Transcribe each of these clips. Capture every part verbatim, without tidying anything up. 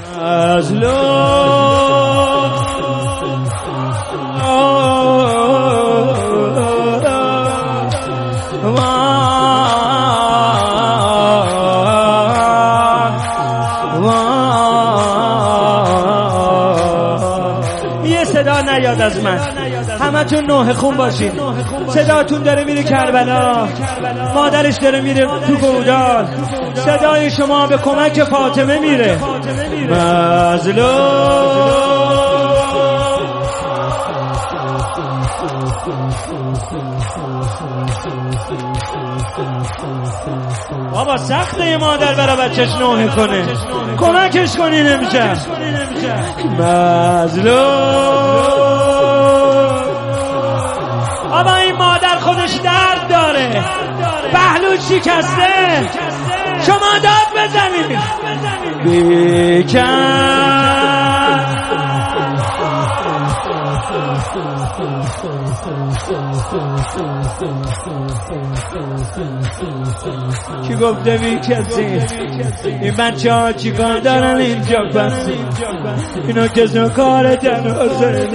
یه صدا نیاد از من، همتون نوحه خون باشین. صداتون داره میره کربلا، مادرش داره میره تو گودال، صدای شما به کمک فاطمه میره. مظلوم بابا سخته یه مادر برای بچهش نوحه کنه، کمکش کنین امشب. مظلوم بابا این مادر خودش درد داره، پهلو شکسته، شما داد بزنید. بیکن کی گفته بی کسی؟ این بچه ها چی کار دارن اینجا؟ پس اینا کسی کار جنازه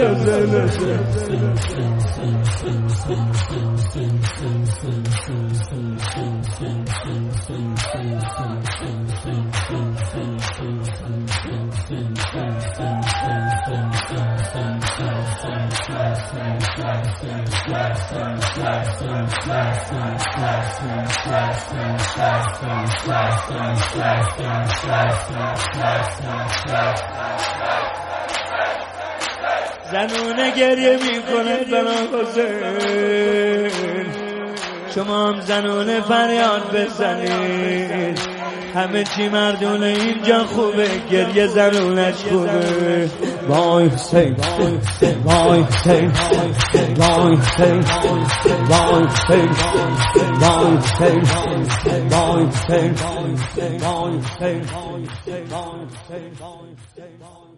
زنونه گریه میکنه برای حسین، شما هم زنونه فریاد بزنید. همه چی مردونه اینجا خوبه، گریه زنونش خوبه. وای حسین وای حسین وای حسین وای حسین وای حسین وای حسین وای حسین وای حسین